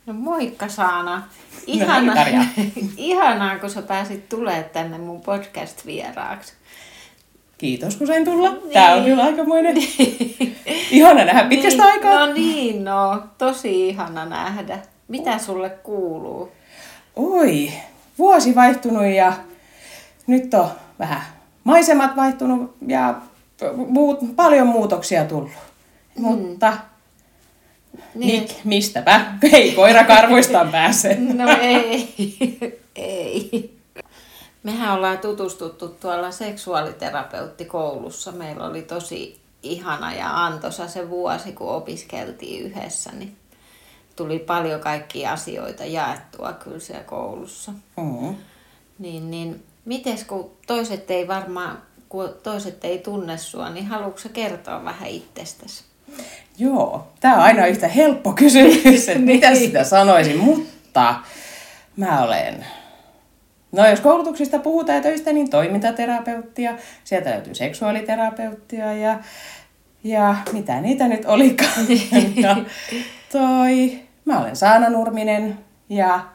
No moikka Saana. Ihanaa, kun sä pääsit tulemaan tänne mun podcast-vieraaksi. Kiitos, kun sain tulla. Tää on kyllä aikamoinen. Ihana nähdä pitkästä aikaa. Tosi ihana nähdä. Mitä sulle kuuluu? Oi, vuosi vaihtunut ja nyt on vähän maisemat vaihtunut ja paljon muutoksia tullut. Mutta mistäpä? Ei koirakarvuistaan pääse. No ei. Mehän ollaan tutustuttu tuolla seksuaaliterapeuttikoulussa. Meillä oli tosi ihana ja antoisa se vuosi, kun opiskeltiin yhdessä. Niin tuli paljon kaikkia asioita jaettua kyllä siellä koulussa. Mm. Niin, mites kun toiset ei tunne sua, niin haluatko kertoa vähän itsestäsi? Joo, tää on aina yhtä helppo kysymys, että mitä sitä sanoisin, mutta mä olen... No jos koulutuksista puhutaan ja töistä, niin toimintaterapeuttia, sieltä löytyy seksuaaliterapeuttia ja mitä niitä nyt olikaan. Mä olen Saana Nurminen ja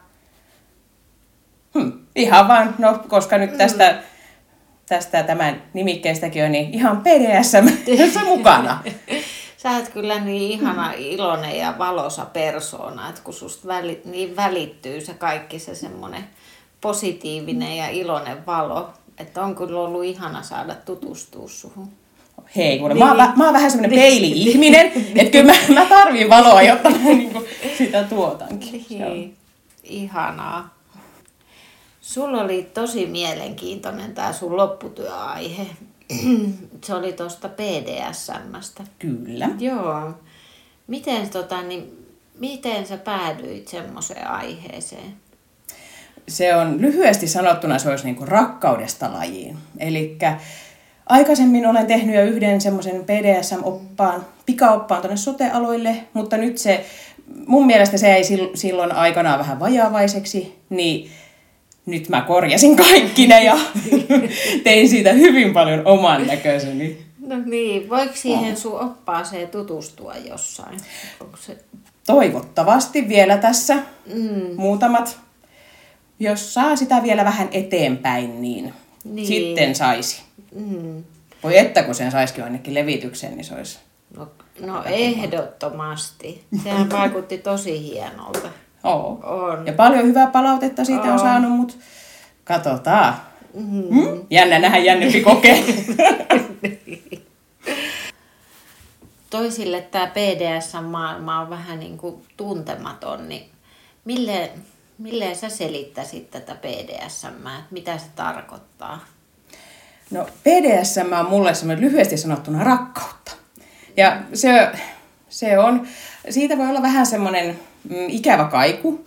ihan vaan, no koska nyt tästä tämän nimikkeestäkin on, niin ihan PDSM mukana. Sä oot kyllä niin ihana, iloinen ja valoisa persoona, että kun susta niin välittyy se kaikki se semmoinen positiivinen ja iloinen valo, että on kyllä ollut ihana saada tutustua suhun. Hei, kuule, mä oon vähän semmoinen peili-ihminen, että kyllä mä tarviin valoa, jotta mä niinku sitä tuotankin. Niin. Ihanaa. Sulla oli tosi mielenkiintoinen tää sun lopputyöaihe. Se oli tuosta PDSM:stä. Kyllä. Joo. Miten sä päädyit semmoiseen aiheeseen? Se on lyhyesti sanottuna, se olisi niinku rakkaudesta lajiin. Elikkä aikaisemmin olen tehnyt jo yhden semmoisen PDSM-oppaan, pikaoppaan tuonne sote-aloille, mutta nyt mun mielestä se jäi silloin aikanaan vähän vajaavaiseksi, niin nyt mä korjasin kaikki ne ja tein siitä hyvin paljon oman näköiseni. No niin, voiko siihen sun oppaaseen tutustua jossain? Toivottavasti vielä tässä muutamat. Jos saa sitä vielä vähän eteenpäin, niin sitten saisi. Voi että kun sen saisikin ainakin levitykseen, niin se olisi... No ehdottomasti. Sehän vaikutti tosi hienolta. On. Ja paljon hyvää palautetta siitä on saanut, mutta katsotaan. Jännä nähdä, jännempi kokea. Toisille tämä PDS-maailma on vähän niin kuin tuntematon, niin milleen sä selittäisit tätä PDSM:ää, mitä se tarkoittaa? No PDSM on mulle semmoinen lyhyesti sanottuna rakkautta. Ja se on, siitä voi olla vähän semmoinen ikävä kaiku,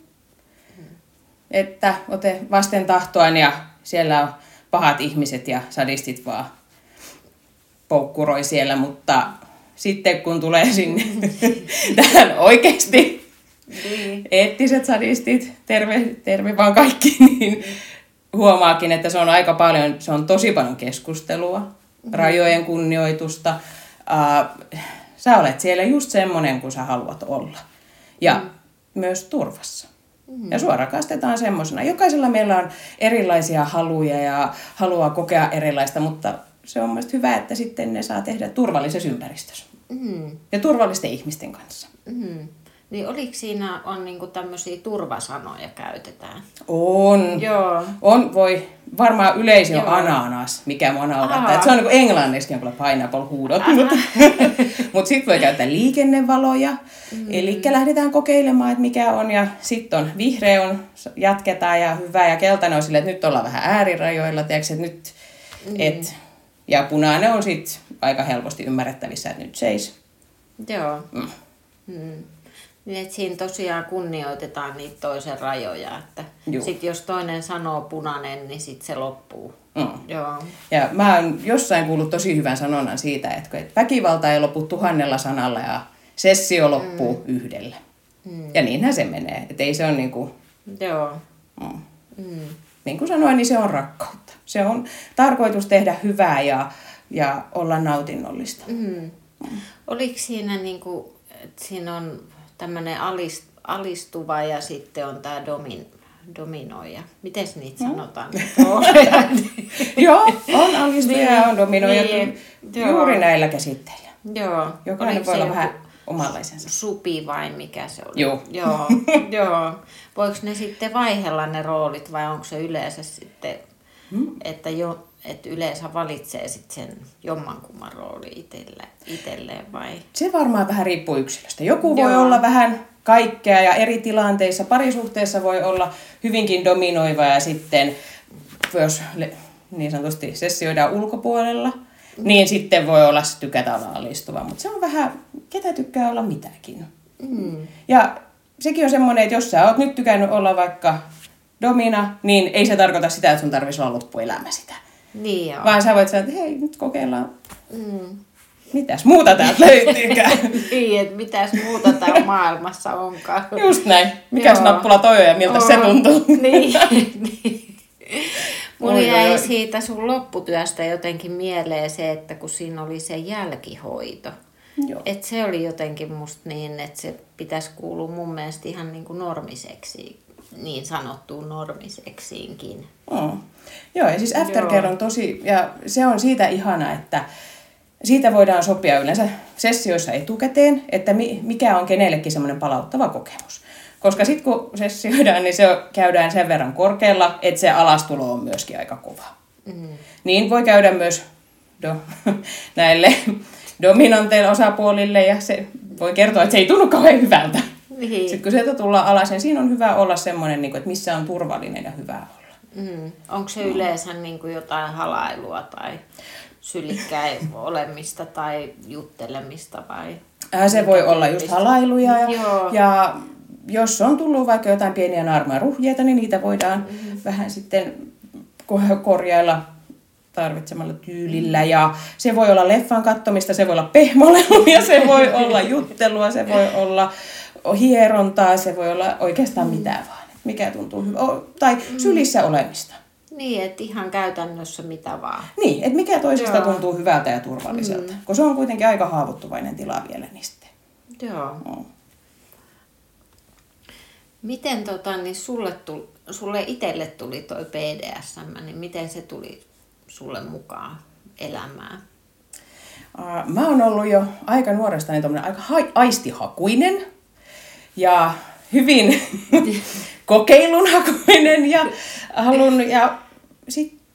että ote vasten tahtoaan ja siellä on pahat ihmiset ja sadistit vaan poukkuroi siellä, mutta sitten kun tulee sinne tähän oikeasti eettiset sadistit, terve vaan kaikki, niin huomaakin, että se on aika paljon, se on tosi paljon keskustelua, rajojen kunnioitusta. Sä olet siellä just semmoinen, kuin sä haluat olla. Ja myös turvassa. Ja sua rakastetaan semmosena. Jokaisella meillä on erilaisia haluja ja haluaa kokea erilaista, mutta se on mielestäni hyvä, että sitten ne saa tehdä turvallisessa ympäristössä. Ja turvallisten ihmisten kanssa. Niin oliko siinä niinku tämmöisiä turvasanoja käytetään? On. Joo. Voi varmaan yleisin on ananas, mikä mua naurattaa. Se on niin kuin englanniksi on pineapple huudot. Mutta sitten voi käyttää liikennevaloja. Eli lähdetään kokeilemaan, että mikä on. Ja sitten on vihreä on, jatketaan ja hyvä. Ja keltainen on silleen, että nyt ollaan vähän äärirajoilla. Tiedätkö, että nyt, ja punainen on sitten aika helposti ymmärrettävissä, että nyt seis. Joo. Niin, että siinä tosiaan kunnioitetaan niitä toisen rajoja, että sit jos toinen sanoo punainen, niin sit se loppuu. Joo. Ja mä oon jossain kuullut tosi hyvän sanonnan siitä, että väkivalta ei lopu 1000 sanalla ja sessio loppuu 1. Ja niinhän se menee, että ei se ole niinku... Joo. Niin kuin sanoin, niin se on rakkautta. Se on tarkoitus tehdä hyvää ja olla nautinnollista. Oliko siinä niinku, että siinä on tämmöinen alistuva ja sitten on tämä dominoija. Mites niitä sanotaan? Joo, on alistuja ja on dominoija. Niin, juuri näillä käsitteillä. Joo. Jokainen voi olla vähän omanlaisensa. Supi vai mikä se oli? Joo. Joo. Voiko ne sitten vaihella ne roolit vai onko se yleensä sitten, että yleensä valitsee sitten sen jommankumman rooli itselleen vai? Se varmaan vähän riippuu yksilöstä. Joku voi olla vähän kaikkea ja eri tilanteissa. Parisuhteessa voi olla hyvinkin dominoiva ja sitten, jos niin sanotusti sessioidaan ulkopuolella, niin sitten voi olla tykätä olla alistuva. Mutta se on vähän, ketä tykkää olla mitäkin. Ja sekin on semmoinen, että jos sä oot nyt tykännyt olla vaikka domina, niin ei se tarkoita sitä, että sun tarvitsisi olla loppuelämä sitä. Niin joo. Vaan sä voit sanoa, että hei, nyt kokeillaan. Mitäs muuta täältä löytyykään? Niin, että mitäs muuta täällä maailmassa onkaan. Just näin. Mikäs nappula toi on ja miltä se tuntuu? Niin. Mulla jäi siitä sun lopputyöstä jotenkin mieleen se, että kun siinä oli se jälkihoito. Että se oli jotenkin musta niin, että se pitäisi kuulua mun mielestä ihan niin kuin normiseksi, niin sanottuun normiseksiinkin. Joo, ja siis aftercare on tosi, ja se on siitä ihana, että siitä voidaan sopia yleensä sessioissa etukäteen, että mikä on kenellekin semmoinen palauttava kokemus. Koska sitten kun sessioidaan, niin se käydään sen verran korkealla, että se alastulo on myöskin aika kova. Niin voi käydä myös näille dominanteille osapuolille, ja se voi kertoa, että se ei tunnu kauhean hyvältä. Sitten kun sieltä tullaan alas, niin siinä on hyvä olla semmoinen, että missä on turvallinen ja hyvä olla. Onko se yleensä niin kuin jotain halailua tai sylikkäin olemista tai juttelemista vai? Se voi olla just halailuja ja jos on tullut vaikka jotain pieniä naarmuja ruhjeita, niin niitä voidaan vähän sitten korjailla tarvitsemalla tyylillä. Ja se voi olla leffan katsomista, se voi olla pehmoleluja, se voi olla juttelua, se voi olla hierontaa, se voi olla oikeastaan mitään vaan. Mikä tuntuu hyvä. Tai sylissä olemista. Niin, että ihan käytännössä mitä vaan. Niin, että mikä toisesta tuntuu hyvältä ja turvalliselta. Kun se on kuitenkin aika haavoittuvainen tila vielä niistä. Joo. Miten niin sulle itselle tuli toi BDSM, niin miten se tuli sulle mukaan elämään? Mä oon ollut jo aika nuorestani tommonen aika aistihakuinen ja hyvin kokeilunhakuinen ja sit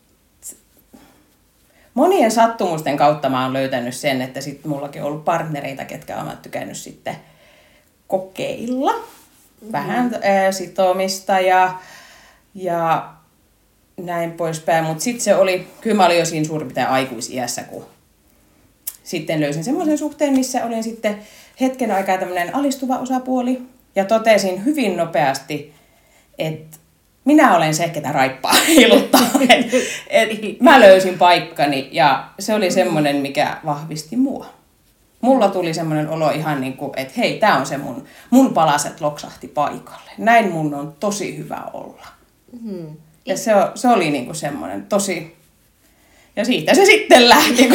monien sattumusten kautta mä oon löytänyt sen, että sit mullakin on ollut partnereita, ketkä on tykännyt sitten kokeilla vähän sitomista ja näin poispäin. Mutta sitten se oli, kyllä mä olin jo siinä suurin piirtein aikuisiässä, kun sitten löysin semmoisen suhteen, missä olin sitten hetken aikaa tämmöinen alistuva osapuoli. Ja totesin hyvin nopeasti, että minä olen se, ketä raippaa heiluttaa. Mä löysin paikkani ja se oli semmoinen, mikä vahvisti mua. Mulla tuli semmoinen olo ihan niin kuin, että hei, tää on se mun palaset loksahti paikalle. Näin mun on tosi hyvä olla. Ja se oli niin kuin semmoinen tosi... Ja siitä se sitten lähti.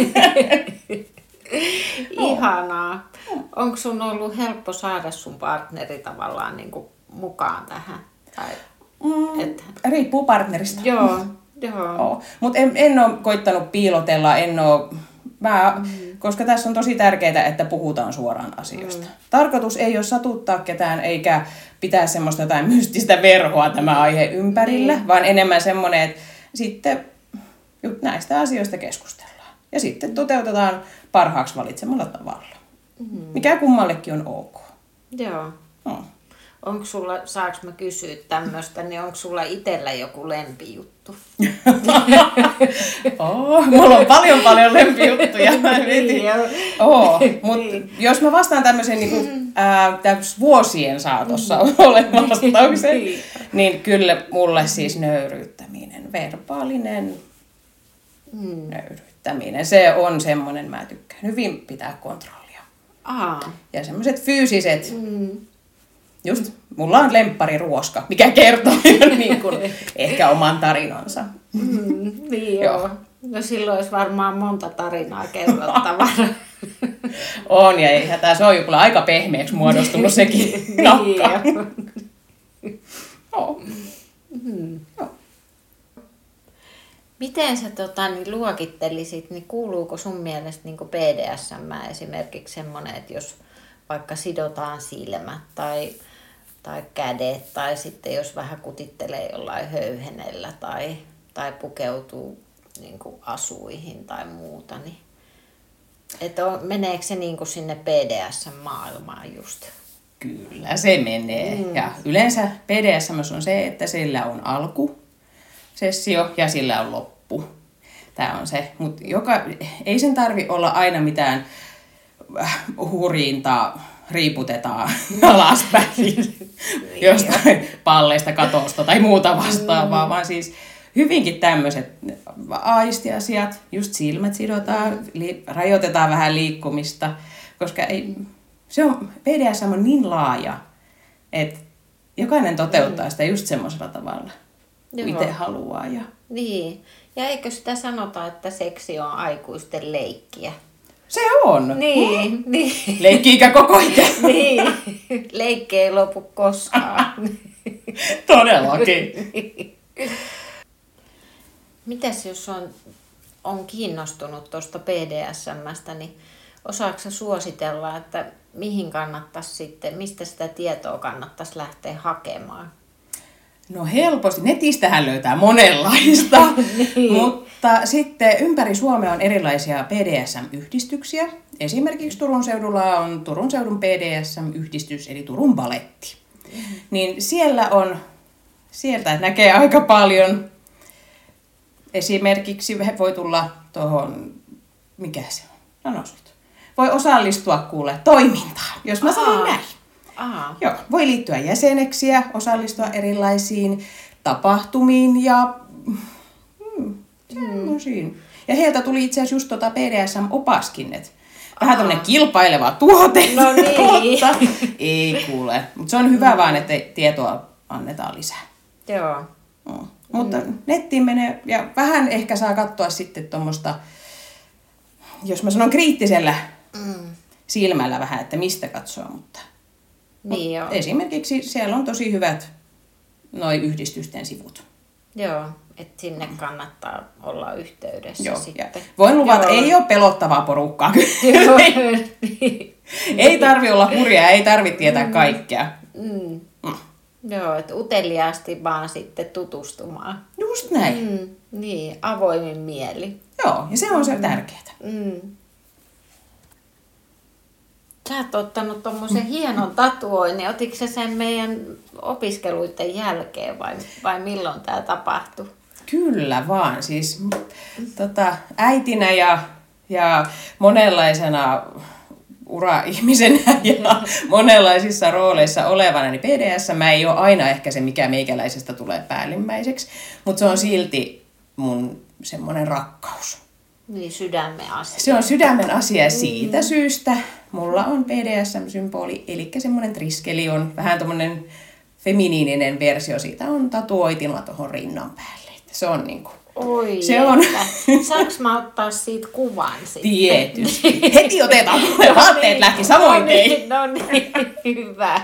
Ihanaa. Onko sun ollut helppo saada sun partneri tavallaan niin kuin mukaan tähän? Tai, riippuu partnerista. Joo. Mutta en ole koittanut piilotella, koska tässä on tosi tärkeää, että puhutaan suoraan asioista. Tarkoitus ei ole satuttaa ketään eikä pitää semmoista jotain mystistä verhoa tämä aihe ympärillä, vaan enemmän semmoinen, että sitten näistä asioista keskustellaan. Ja sitten toteutetaan parhaaksi valitsemalla tavalla. Mikä kummallekin on ok. Joo. Onko sulla, saanko mä kysyä tämmöistä, niin onko sulla itsellä joku lempijuttu? Mulla on paljon lempijuttuja. Mutta jos mä vastaan tämmöisen vuosien saatossa olevan vastauksen, niin kyllä mulle siis nöyryyttäminen, verbaalinen nöyryyttäminen, se on semmoinen, mä tykkään hyvin pitää kontrollia. Ja semmoiset fyysiset... Just, mulla on lemppariruoska, mikä kertoo niin kuin ehkä oman tarinansa. Niin joo. No silloin olisi varmaan monta tarinaa kerrottavana. On, ja ei hätää, se on jo kyllä aika pehmeäksi muodostunut sekin nakka. No. No. Miten sä niin luokittelisit, niin kuuluuko sun mielestä niin BDSM esimerkiksi semmoinen, että jos vaikka sidotaan silmät tai kädet tai sitten jos vähän kutittelee jollain höyhenellä tai pukeutuu niin asuihin tai muuta, niin että meneekö se niin sinne BDSM-maailmaan just? Kyllä se menee. Ja yleensä BDSM on se, että sillä on alkusessio ja sillä on loppu. Tämä on se. Mutta ei sen tarvi olla aina mitään hurjintaa, riiputetaan alaspäin jostain palleista, katosta tai muuta vastaavaa, vaan siis hyvinkin tämmöiset aistiasiat, just silmät sidotaan, rajoitetaan vähän liikkumista, koska BDSM on niin laaja, että jokainen toteuttaa sitä just semmoisella tavalla, kun itse haluaa. Niin, ja eikö sitä sanota, että seksi on aikuisten leikkiä? Se on. Niin. Leikki-ikä koko ikä. Niin, leikki ei lopu koskaan. Todellakin. Mitäs jos on kiinnostunut tuosta BDSM:stä, niin osaatko sä suositella, että mihin kannattaisi sitten, mistä sitä tietoa kannattaisi lähteä hakemaan? No helposti. Netistähän löytää monenlaista, mutta sitten ympäri Suomea on erilaisia BDSM-yhdistyksiä. Esimerkiksi Turun seudulla on Turun seudun BDSM-yhdistys, eli Turun Baletti. Niin sieltä näkee aika paljon. Esimerkiksi voi tulla tuohon, mikä se on? Sanois nyt. Voi osallistua toimintaan, jos mä sanon näin. Joo, voi liittyä jäseneksiä, osallistua erilaisiin tapahtumiin ja semmoisiin. Ja heiltä tuli itse asiassa just BDSM-opaskin, että vähän tämmöinen kilpaileva tuote, no niin. mutta ei kuule. Mutta se on hyvä vaan, että tietoa annetaan lisää. Joo. Mutta nettiin menee ja vähän ehkä saa katsoa sitten tuommoista, jos mä sanon kriittisellä silmällä vähän, että mistä katsoa, mutta niin esimerkiksi siellä on tosi hyvät noi yhdistysten sivut. Joo, että sinne kannattaa olla yhteydessä sitten. Voin luvata, ei ole pelottavaa porukkaa. Ei tarvi olla hurjaa, ei tarvi tietää kaikkea. Joo, että uteliaasti vaan sitten tutustumaan. Just näin. Niin, avoimin mieli. Joo, ja se on se tärkeää. Sä oot ottanut tommosen hienon tatuoinnin. Otitko sä sen meidän opiskeluiden jälkeen vai milloin tää tapahtui? Kyllä vaan. Siis äitinä ja monenlaisena ura-ihmisenä ja monenlaisissa rooleissa olevana, niin BDSM ei ole aina ehkä se, mikä meikäläisestä tulee päällimmäiseksi, mutta se on silti mun semmoinen rakkaus. Niin, sydämen asia. Se on sydämen asia siitä syystä. Mulla on BDSM-symboli, eli semmoinen triskeli on vähän tommonen feminiininen versio. Siitä on tatuoitina tuohon rinnan päälle. Se on niinku... Oi, se on. Saanko mä ottaa siitä kuvan sitten? Tietysti. Heti otetaan. Vaatteet lähti samoin tein. No niin, hyvä.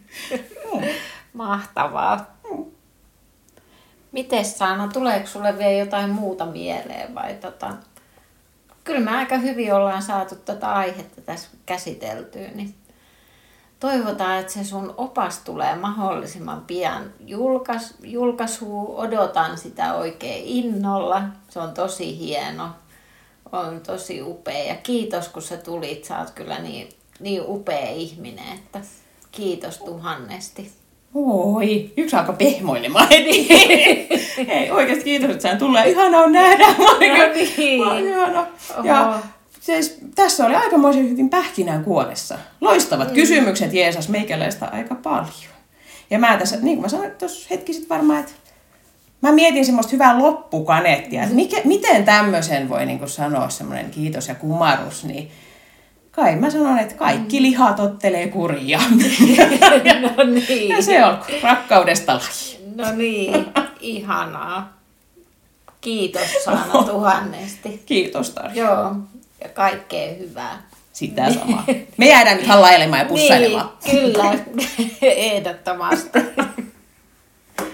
Mahtavaa. Mites Saana, tuleeko sulle vielä jotain muuta mieleen vai Kyllä me aika hyvin ollaan saatu tätä aihetta tässä käsiteltyä, niin toivotaan, että se sun opas tulee mahdollisimman pian julkaisuun. Odotan sitä oikein innolla. Se on tosi hieno. On tosi upea. Ja kiitos, kun sä tulit. Sä oot kyllä niin upea ihminen, että kiitos tuhannesti. Oi, yksi alkoi pehmoilemaan heti. Hei, oikeasti kiitos, että sain tulla. Ihanaa on nähdä. Ihana. Ja siis, tässä oli aikamoisen hyvin pähkinän kuoressa. Loistavat kysymykset jeesas meikäläistä aika paljon. Ja mä tässä, niin kuin mä sanoin tuossa hetki sitten varmaan, että mä mietin semmoista hyvää loppukaneettia, että miten tämmöisen voi niin kuin sanoa semmoinen kiitos ja kumarus, niin kai mä sanon, että kaikki lihat ottelee kurjaa. No niin. Ja se on rakkaudesta laji. No niin, ihanaa. Kiitos Saana tuhannesti. Kiitos Tarja. Joo, ja kaikkea hyvää. sitä samaa. Me jäädään nyt hallailemaan ja pussailemaan. Niin, kyllä, ehdottomasti.